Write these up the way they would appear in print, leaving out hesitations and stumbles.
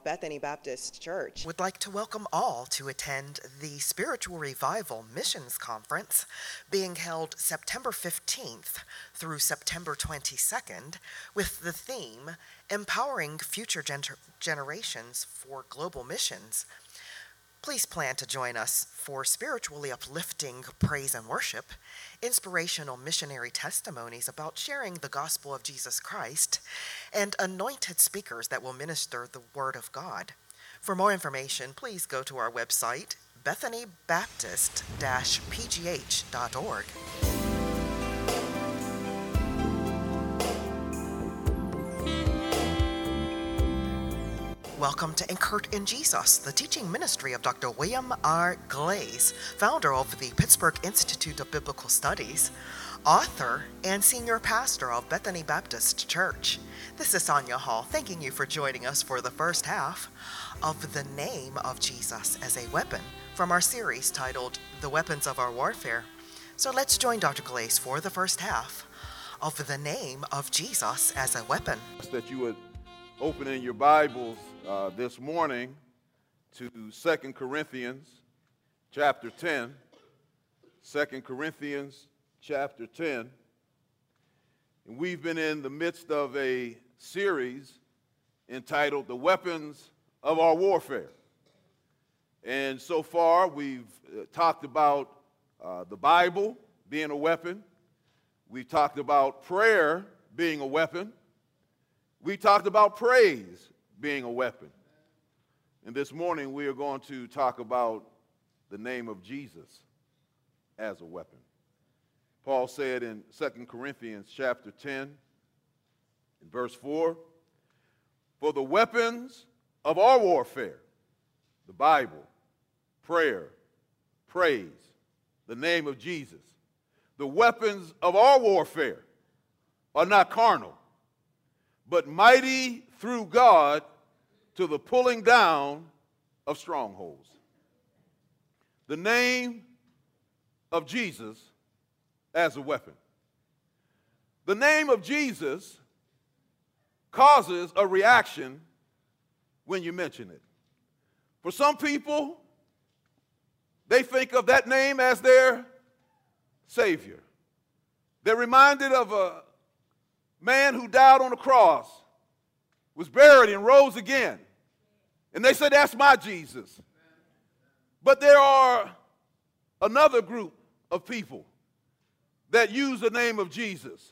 Bethany Baptist Church would like to welcome all to attend the Spiritual Revival Missions Conference being held September 15th through September 22nd with the theme Empowering Future Generations for Global Missions. Please plan to join us for spiritually uplifting praise and worship, inspirational missionary testimonies about sharing the gospel of Jesus Christ, and anointed speakers that will minister the Word of God. For more information, please go to our website, bethanybaptist-pgh.org. Welcome to Anchored in Jesus, the teaching ministry of Dr. William R. Glaze, founder of the Pittsburgh Institute of Biblical Studies, author and senior pastor of Bethany Baptist Church. This is Sonia Hall, thanking you for joining us for the first half of The Name of Jesus as a Weapon from our series titled The Weapons of Our Warfare. So let's join Dr. Glaze for the first half of The Name of Jesus as a Weapon. That you would open in your Bibles this morning to 2 Corinthians chapter 10. 2 Corinthians chapter 10. And we've been in the midst of a series entitled The Weapons of Our Warfare. And so far we've talked about the Bible being a weapon. We've talked about prayer being a weapon. We talked about praise being a weapon. And this morning we are going to talk about the name of Jesus as a weapon. Paul said in 2 Corinthians chapter 10, in verse 4, "For the weapons of our warfare," the Bible, prayer, praise, the name of Jesus, "the weapons of our warfare are not carnal, but mighty through God to the pulling down of strongholds." The name of Jesus as a weapon. The name of Jesus causes a reaction when you mention it. For some people, they think of that name as their Savior. They're reminded of a man who died on the cross, was buried and rose again. And they say, that's my Jesus. But there are another group of people that use the name of Jesus.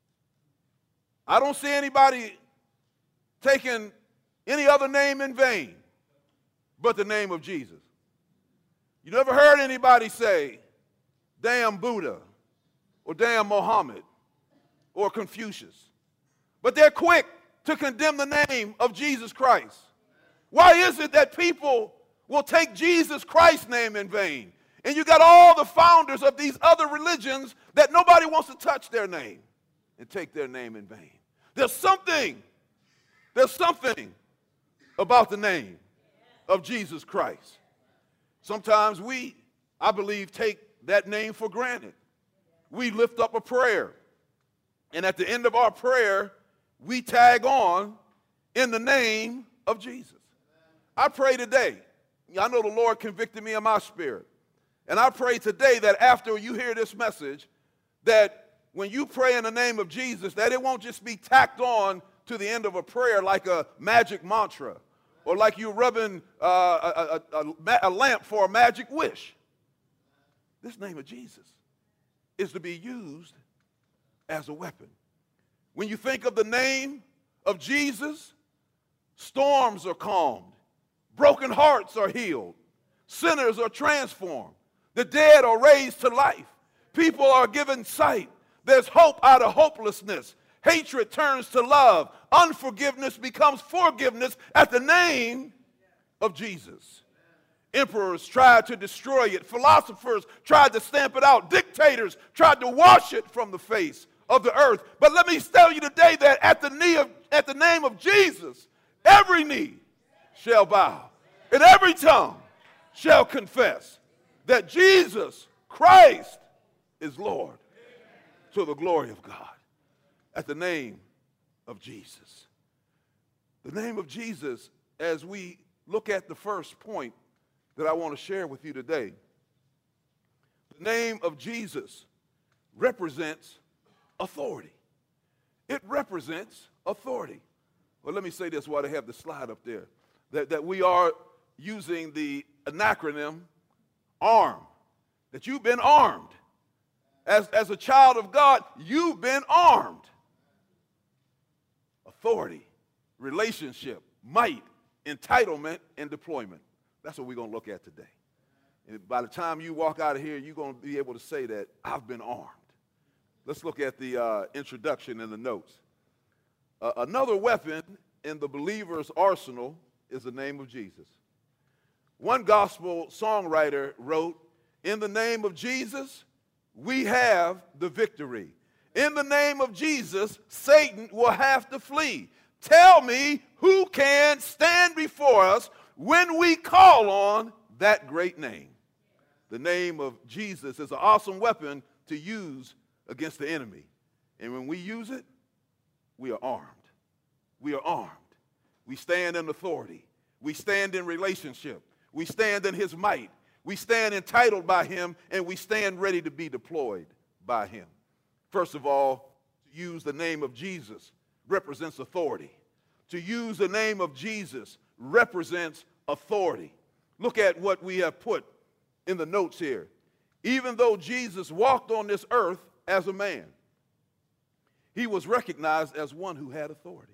I don't see anybody taking any other name in vain but the name of Jesus. You never heard anybody say, damn Buddha, or damn Muhammad, or Confucius. But they're quick to condemn the name of Jesus Christ. Why is it that people will take Jesus Christ's name in vain? And you got all the founders of these other religions that nobody wants to touch their name and take their name in vain. There's something about the name of Jesus Christ. Sometimes we, I believe, take that name for granted. We lift up a prayer, and at the end of our prayer, we tag on in the name of Jesus. I pray today, I know the Lord convicted me in my spirit, and I pray today that after you hear this message, that when you pray in the name of Jesus, that it won't just be tacked on to the end of a prayer like a magic mantra, or like you rubbing a lamp for a magic wish. This name of Jesus is to be used as a weapon. When you think of the name of Jesus, storms are calmed, broken hearts are healed, sinners are transformed, the dead are raised to life, people are given sight, there's hope out of hopelessness, hatred turns to love, unforgiveness becomes forgiveness at the name of Jesus. Emperors tried to destroy it, philosophers tried to stamp it out, dictators tried to wash it from the face of the earth. But let me tell you today that at the name of Jesus, every knee shall bow, and every tongue shall confess that Jesus Christ is Lord, to the glory of God. At the name of Jesus. The name of Jesus as we look at the first point that I want to share with you today. The name of Jesus represents authority. It represents authority. Well, let me say this while they have the slide up there, that we are using the acronym ARM, that you've been armed. As a child of God, you've been armed. Authority, relationship, might, entitlement, and deployment. That's what we're going to look at today. And by the time you walk out of here, you're going to be able to say that I've been armed. Let's look at the introduction and the notes. Another weapon in the believer's arsenal is the name of Jesus. One gospel songwriter wrote, "In the name of Jesus, we have the victory. In the name of Jesus, Satan will have to flee. Tell me who can stand before us when we call on that great name." The name of Jesus is an awesome weapon to use against the enemy. And when we use it, we are armed. We are armed. We stand in authority. We stand in relationship. We stand in his might. We stand entitled by him, and we stand ready to be deployed by him. First of all, to use the name of Jesus represents authority. To use the name of Jesus represents authority. Look at what we have put in the notes here. Even though Jesus walked on this earth as a man, he was recognized as one who had authority.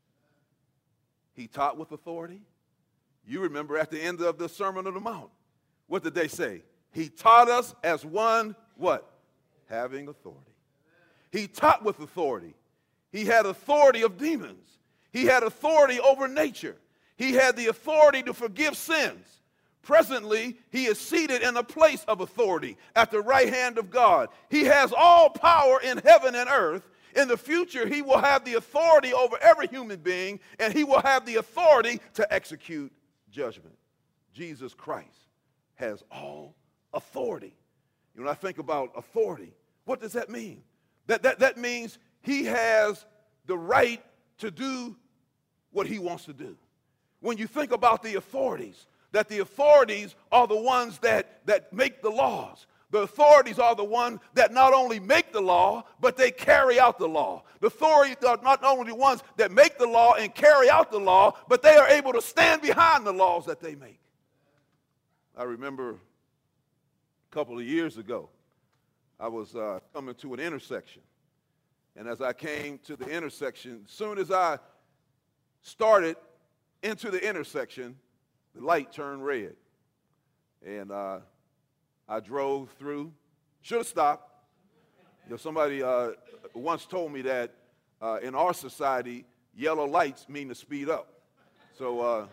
He taught with authority. You remember at the end of the Sermon on the Mount, what did they say? He taught us as one, what? Having authority. He taught with authority. He had authority of demons. He had authority over nature. He had the authority to forgive sins. Presently, he is seated in a place of authority at the right hand of God. He has all power in heaven and earth. In the future, he will have the authority over every human being, and he will have the authority to execute judgment. Jesus Christ has all authority. When I think about authority, what does that mean? That means he has the right to do what he wants to do. When you think about the authorities, that the authorities are the ones that make the laws. The authorities are the ones that not only make the law, but they carry out the law. The authorities are not only the ones that make the law and carry out the law, but they are able to stand behind the laws that they make. I remember a couple of years ago, I was coming to an intersection. And as I came to the intersection, as soon as I started into the intersection, the light turned red. And I drove through, should have stopped. You know, somebody once told me that in our society, yellow lights mean to speed up. So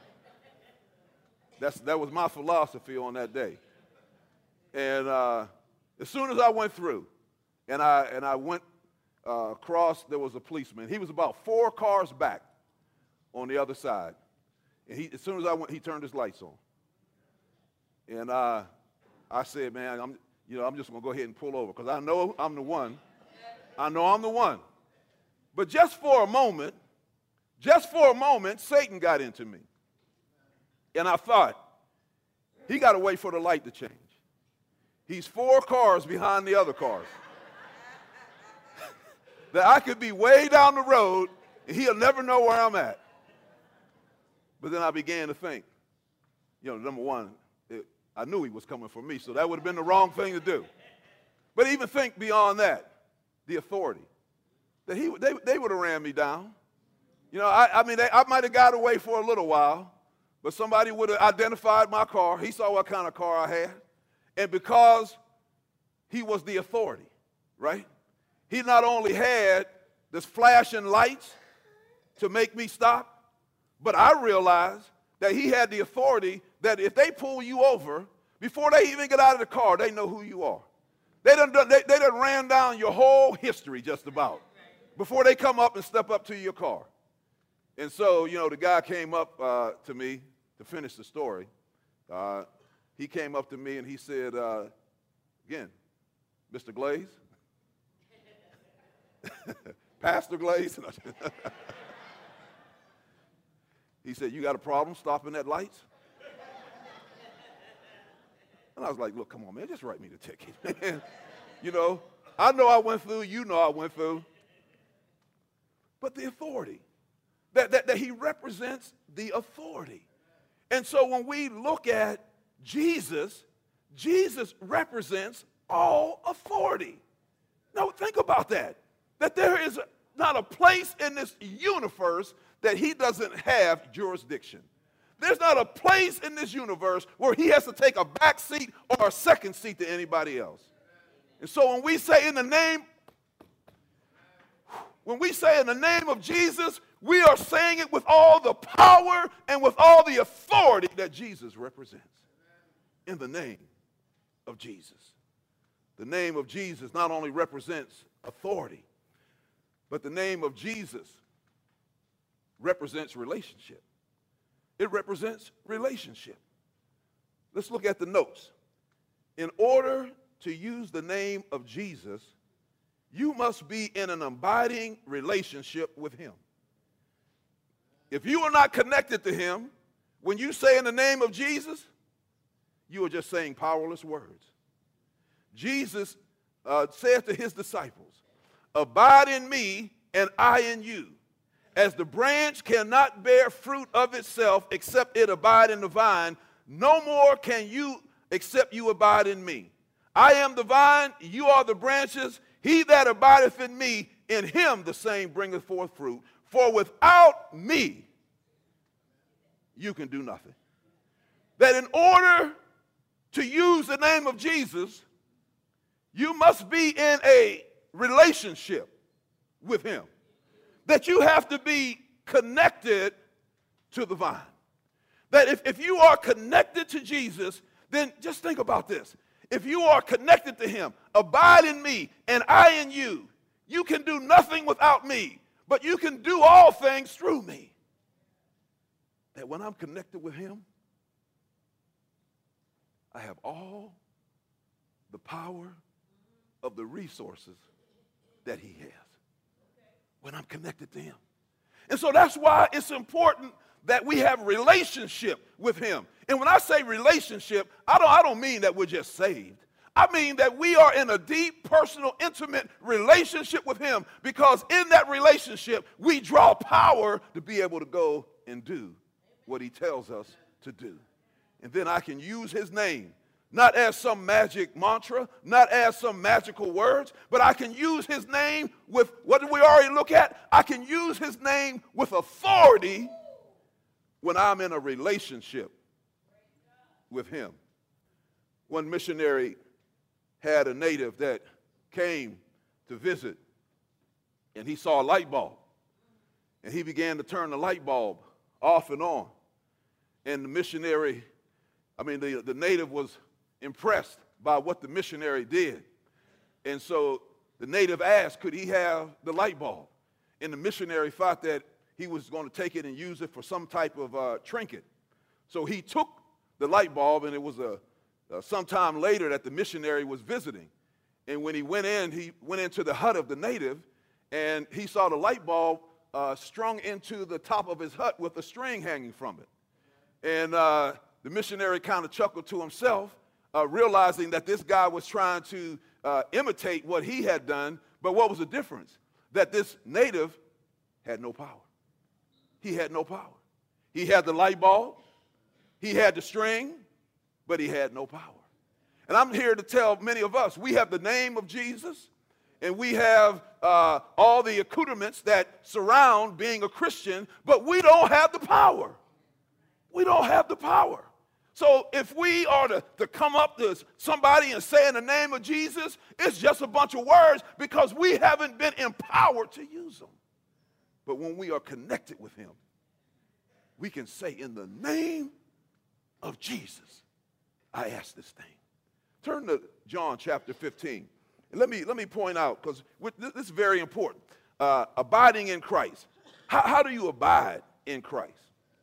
that was my philosophy on that day. And as soon as I went through, and I went across, there was a policeman. He was about 4 cars back on the other side. And as soon as I went, he turned his lights on. And I said, man, I'm just going to go ahead and pull over because I know I'm the one. I know I'm the one. But just for a moment, Satan got into me. And I thought, he got to wait for the light to change. He's 4 cars behind the other cars. That I could be way down the road and he'll never know where I'm at. But then I began to think, number one, I knew he was coming for me, so that would have been the wrong thing to do. But even think beyond that, the authority, that they would have ran me down. I might have got away for a little while, but somebody would have identified my car. He saw what kind of car I had. And because he was the authority, right? He not only had this flashing lights to make me stop, but I realized that he had the authority that if they pull you over, before they even get out of the car, they know who you are. They done ran down your whole history just about before they come up and step up to your car. And so, the guy came up to me to finish the story. He came up to me and he said, again, Mr. Glaze, Pastor Glaze. He said, you got a problem stopping at lights? And I was like, look, come on, man, just write me the ticket, man. You know I went through, you know I went through. But the authority, that he represents the authority. And so when we look at Jesus, Jesus represents all authority. Now think about that there is not a place in this universe that he doesn't have jurisdiction. There's not a place in this universe where he has to take a back seat or a second seat to anybody else. And so when we say in the name of Jesus, we are saying it with all the power and with all the authority that Jesus represents. In the name of Jesus. The name of Jesus not only represents authority, but the name of Jesus represents relationship. It represents relationship. Let's look at the notes. In order to use the name of Jesus, you must be in an abiding relationship with him. If you are not connected to him, when you say in the name of Jesus, you are just saying powerless words. Jesus said to his disciples, abide in me and I in you. As the branch cannot bear fruit of itself except it abide in the vine, no more can you except you abide in me. I am the vine, you are the branches. He that abideth in me, in him the same bringeth forth fruit. For without me, you can do nothing. That in order to use the name of Jesus, you must be in a relationship with him. That you have to be connected to the vine. That if you are connected to Jesus, then just think about this. If you are connected to him, abide in me and I in you, you can do nothing without me, but you can do all things through me. That when I'm connected with him, I have all the power of the resources that he has when I'm connected to him. And so that's why it's important that we have relationship with him. And when I say relationship, I don't mean that we're just saved. I mean that we are in a deep, personal, intimate relationship with him, because in that relationship, we draw power to be able to go and do what he tells us to do. And then I can use his name, not as some magic mantra, not as some magical words, but I can use his name with, what did we already look at? I can use his name with authority when I'm in a relationship with him. One missionary had a native that came to visit, and he saw a light bulb, and he began to turn the light bulb off and on. And the missionary, the native was impressed by what the missionary did. And so the native asked, could he have the light bulb? And the missionary thought that he was going to take it and use it for some type of trinket. So he took the light bulb, and it was sometime later that the missionary was visiting. And when he went into the hut of the native, and he saw the light bulb strung into the top of his hut with a string hanging from it. And the missionary kind of chuckled to himself, realizing that this guy was trying to imitate what he had done. But what was the difference? That this native had no power. He had no power. He had the light bulb, he had the string, but he had no power. And I'm here to tell many of us, we have the name of Jesus, and we have all the accoutrements that surround being a Christian, but we don't have the power. We don't have the power. So if we are to come up to somebody and say in the name of Jesus, it's just a bunch of words because we haven't been empowered to use them. But when we are connected with him, we can say in the name of Jesus, I ask this thing. Turn to John chapter 15. And let me point out, because this is very important, abiding in Christ. How do you abide in Christ?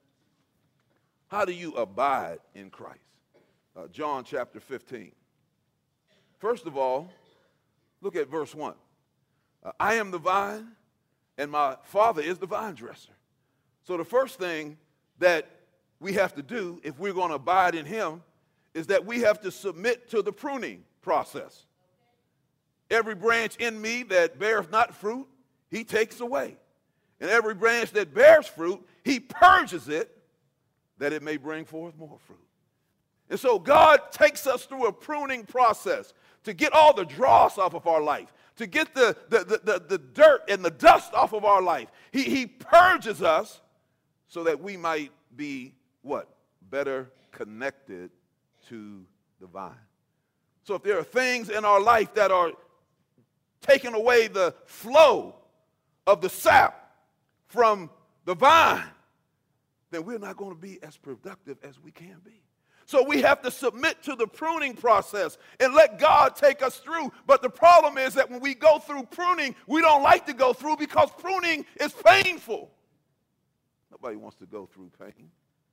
How do you abide in Christ? John chapter 15. First of all, look at verse 1. I am the vine, and my Father is the vine dresser. So the first thing that we have to do if we're going to abide in him is that we have to submit to the pruning process. Every branch in me that beareth not fruit, he takes away. And every branch that bears fruit, he purges it that it may bring forth more fruit. And so God takes us through a pruning process to get all the dross off of our life, to get the dirt and the dust off of our life. He purges us so that we might be what? Better connected to the vine. So if there are things in our life that are taking away the flow of the sap from the vine, then we're not going to be as productive as we can be. So we have to submit to the pruning process and let God take us through. But the problem is that when we go through pruning, we don't like to go through because pruning is painful. Nobody wants to go through pain.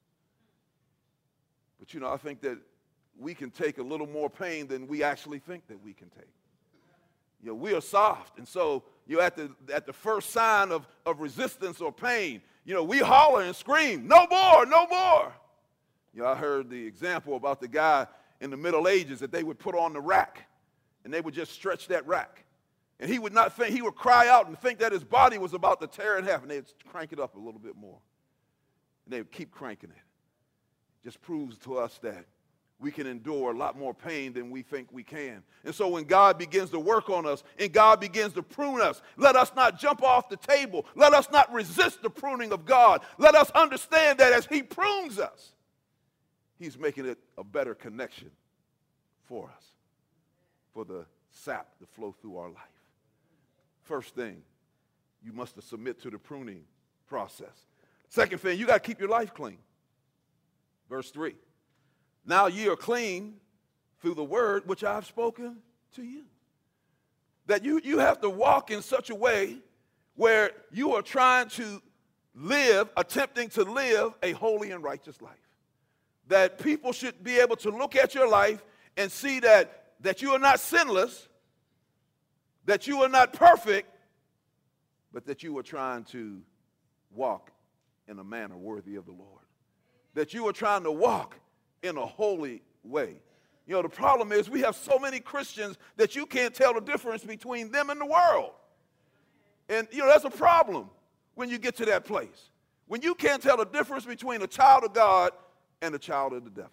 But I think that we can take a little more pain than we actually think that we can take. We are soft, and so at the first sign of resistance or pain, we holler and scream, no more, no more. I heard the example about the guy in the Middle Ages that they would put on the rack, and they would just stretch that rack. And he would not think, he would cry out and think that his body was about to tear in half, and they'd crank it up a little bit more. And they would keep cranking it. Just proves to us that we can endure a lot more pain than we think we can. And so when God begins to work on us and God begins to prune us, let us not jump off the table. Let us not resist the pruning of God. Let us understand that as he prunes us, he's making it a better connection for us, for the sap to flow through our life. First thing, you must submit to the pruning process. Second thing, you got to keep your life clean. Verse 3. Now ye are clean through the word which I have spoken to you. That you have to walk in such a way where you are trying to live, attempting to live a holy and righteous life. That people should be able to look at your life and see that you are not sinless, that you are not perfect, but that you are trying to walk in a manner worthy of the Lord. That you are trying to walk in a holy way. The problem is we have so many Christians that you can't tell the difference between them and the world. And, that's a problem when you get to that place. When you can't tell the difference between a child of God and a child of the devil.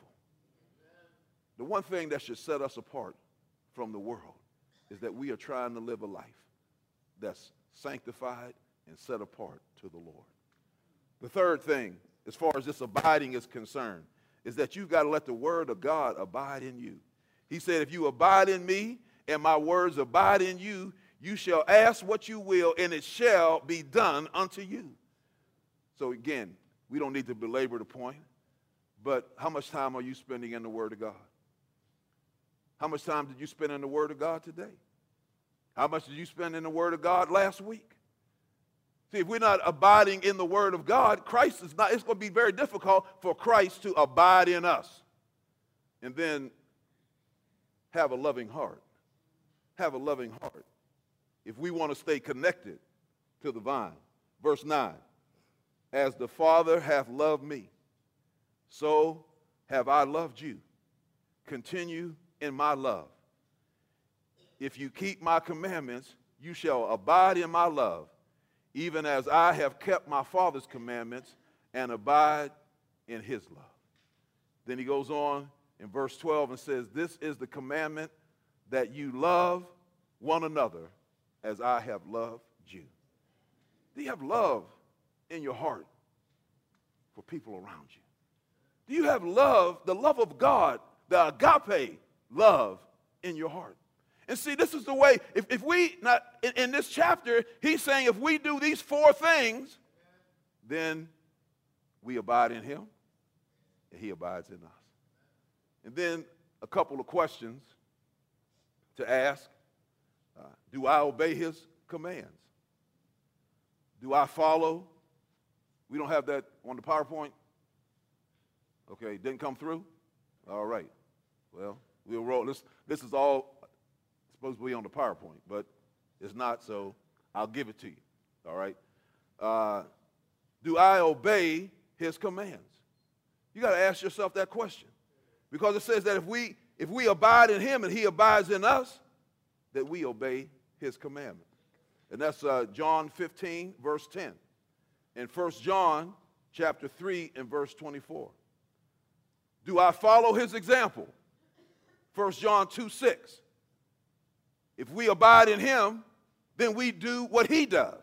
The one thing that should set us apart from the world is that we are trying to live a life that's sanctified and set apart to the Lord. The third thing, as far as this abiding is concerned, is that you've got to let the word of God abide in you. He said, if you abide in me and my words abide in you, you shall ask what you will and it shall be done unto you. So again, we don't need to belabor the point, but how much time are you spending in the word of God? How much time did you spend in the word of God today? How much did you spend in the word of God last week? See, if we're not abiding in the word of God, it's going to be very difficult for Christ to abide in us and then have a loving heart. Have a loving heart. If we want to stay connected to the vine. Verse 9, as the Father hath loved me, so have I loved you. Continue in my love. If you keep my commandments, you shall abide in my love, even as I have kept my Father's commandments and abide in his love. Then he goes on in verse 12 and says, this is the commandment, that you love one another as I have loved you. Do you have love in your heart for people around you? Do you have love, the love of God, the agape love in your heart? And see, this is the way, if we, not in this chapter, he's saying if we do these four things, then we abide in him and he abides in us. And then a couple of questions to ask. Do I obey his commands? Do I follow? We don't have that on the PowerPoint? Okay, didn't come through? All right. Well, we'll roll. This is all supposed to be on the PowerPoint, but it's not, so I'll give it to you. All right? Do I obey his commands? You got to ask yourself that question. Because it says that if we abide in him and he abides in us, that we obey his commandment. And that's John 15, verse 10. And 1 John chapter 3 and verse 24. Do I follow his example? 1 John 2, 6. If we abide in him, then we do what he does.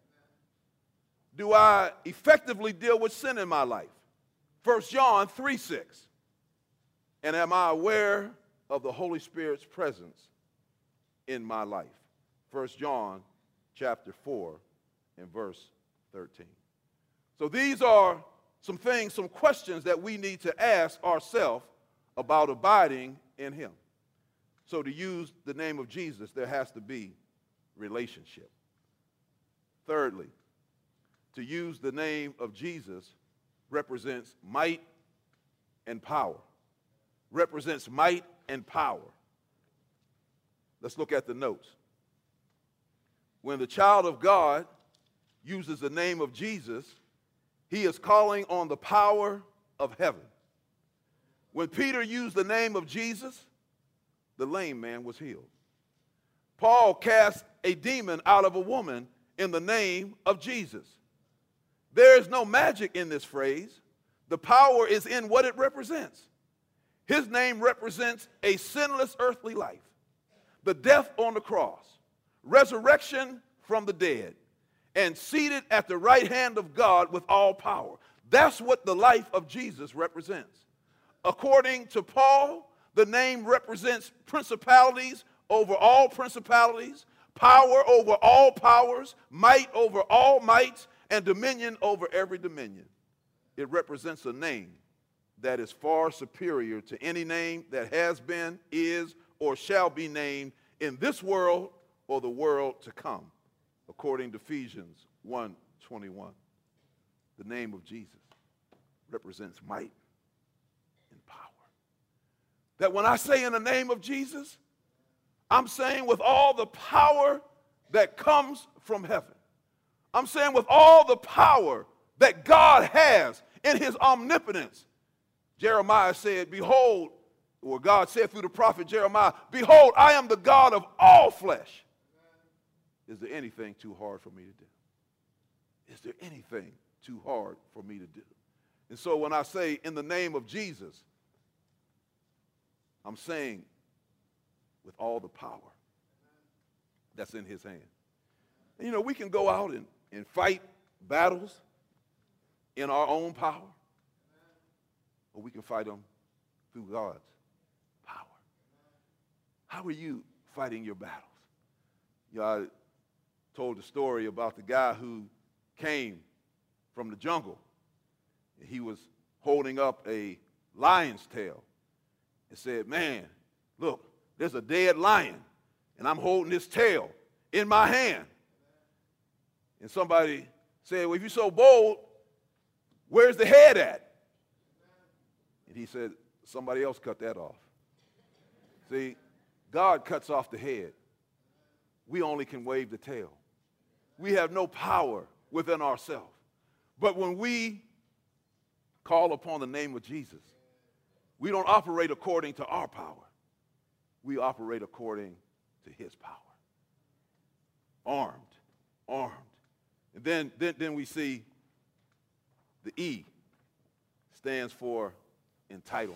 Do I effectively deal with sin in my life? 1 John 3, 6. And am I aware of the Holy Spirit's presence in my life? 1 John chapter 4 and verse 13. So these are some things, some questions that we need to ask ourselves about abiding in him. So to use the name of Jesus, there has to be relationship. Thirdly, to use the name of Jesus represents might and power. Represents might and power. Let's look at the notes. When the child of God uses the name of Jesus, he is calling on the power of heaven. When Peter used the name of Jesus, the lame man was healed. Paul cast a demon out of a woman in the name of Jesus. There is no magic in this phrase. The power is in what it represents. His name represents a sinless earthly life, the death on the cross, resurrection from the dead, and seated at the right hand of God with all power. That's what the life of Jesus represents. According to Paul, the name represents principalities over all principalities, power over all powers, might over all mights, and dominion over every dominion. It represents a name that is far superior to any name that has been, is, or shall be named in this world or the world to come, according to Ephesians 1:21. The name of Jesus represents might and power. That when I say in the name of Jesus, I'm saying with all the power that comes from heaven. I'm saying with all the power that God has in his omnipotence. Jeremiah said, behold, or God said through the prophet Jeremiah, behold, I am the God of all flesh. Is there anything too hard for me to do? Is there anything too hard for me to do? And so when I say in the name of Jesus, I'm saying with all the power that's in his hand. And, you know, we can go out and fight battles in our own power, or we can fight them through God's power. How are you fighting your battles? You know, I told the story about the guy who came from the jungle. He was holding up a lion's tail and said, man, look, there's a dead lion, and I'm holding his tail in my hand. And somebody said, well, if you're so bold, where's the head at? And he said, somebody else cut that off. See, God cuts off the head. We only can wave the tail. We have no power within ourselves. But when we call upon the name of Jesus, we don't operate according to our power. We operate according to his power. Armed. And then we see the E stands for entitlement.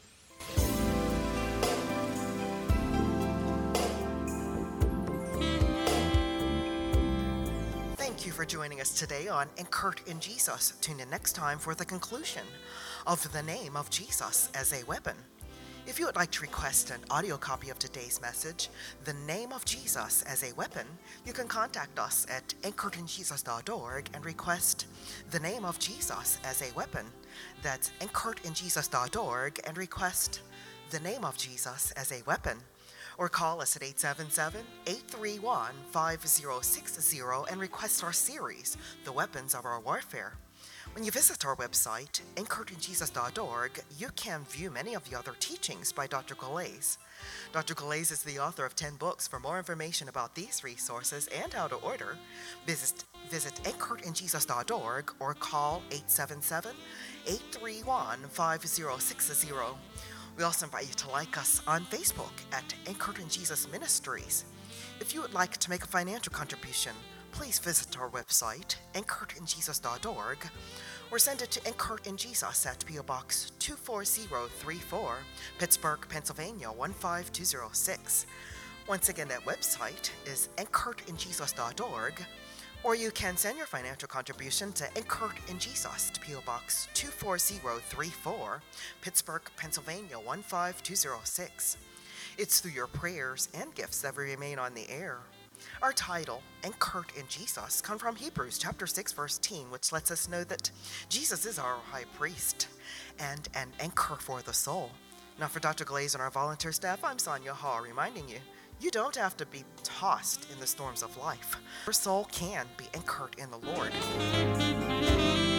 Thank you for joining us today on Anchored in Jesus. Tune in next time for the conclusion of the name of Jesus as a weapon. If you would like to request an audio copy of today's message, The Name of Jesus as a Weapon, you can contact us at anchoredinjesus.org and request The Name of Jesus as a Weapon. That's anchoredinjesus.org and request The Name of Jesus as a Weapon. Or call us at 877-831-5060 and request our series, The Weapons of Our Warfare. When you visit our website, anchoredinjesus.org, you can view many of the other teachings by Dr. Galais. Dr. Galais is the author of 10 books. For more information about these resources and how to order, visit visit anchoredinjesus.org or call 877-831-5060. We also invite you to like us on Facebook at Anchored in Jesus Ministries. If you would like to make a financial contribution, please visit our website, anchoredinjesus.org, or send it to Anchored in Jesus at P.O. Box 24034, Pittsburgh, Pennsylvania 15206. Once again, that website is anchoredinjesus.org, or you can send your financial contribution to Anchored in Jesus to P.O. Box 24034, Pittsburgh, Pennsylvania 15206. It's through your prayers and gifts that we remain on the air. Our title, Anchored in Jesus, comes from Hebrews chapter 6, verse 10, which lets us know that Jesus is our high priest and an anchor for the soul. Now, for Dr. Glaze and our volunteer staff, I'm Sonia Hall, reminding you, you don't have to be tossed in the storms of life. Your soul can be anchored in the Lord.